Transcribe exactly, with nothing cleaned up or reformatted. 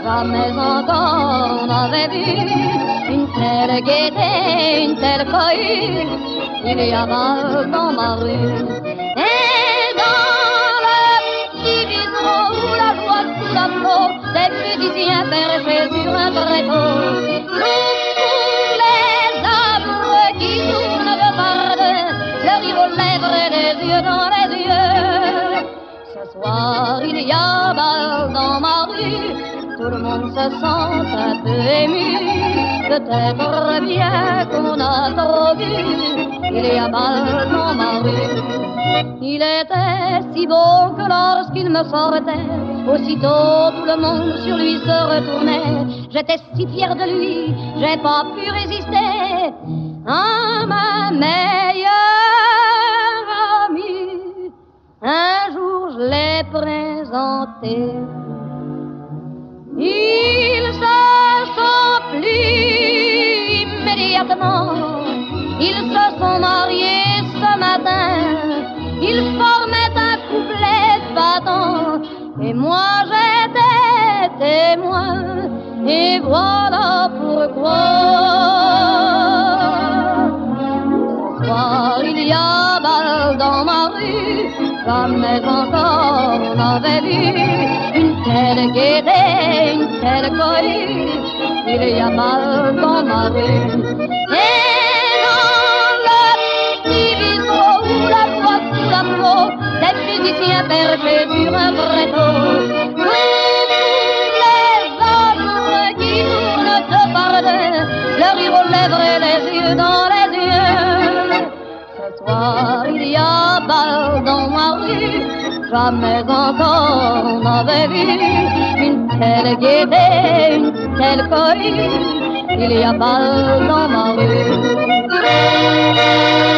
jamais encore on avait vu une telle gaieté, une telle cohue. Il y a bas dans ma rue. Et dans le petit bistrot où la joie sous la flot, des musiciens perchés sur un tréteau. Tous les amoureux qui tournent de par deux, le rire aux lèvres et les yeux dans les yeux. Ce soir il y a bal dans ma rue, tout le monde se sent un peu ému. Peut-être bien qu'on a trop vu, il y a bal dans ma rue. Il était si beau que lorsqu'il me sortait, aussitôt tout le monde sur lui se retournait. J'étais si fière de lui, j'ai pas pu résister à ma meilleure amie. Un jour je l'ai présenté. Ils se sont plis immédiatement, ils se sont mariés ce matin, ils formaient un couplet battant, et moi j'étais témoin, et voilà pourquoi. Ce soir il y a bal dans ma rue, jamais encore on avait vu une telle gaieté, une telle cohue. Il y a bal dans ma rue. Et dans le petit bistrot où la joie sous la flot, des musiciens perchés sur un tréteau. Tous les hommes qui tournent de par deux, le rire aux lèvres et les yeux dans les yeux. Ce soir il y a bal dans ma rue, jamais encore on avait vu une telle gaieté, une telle cohue. Il y a bal dans ma rue.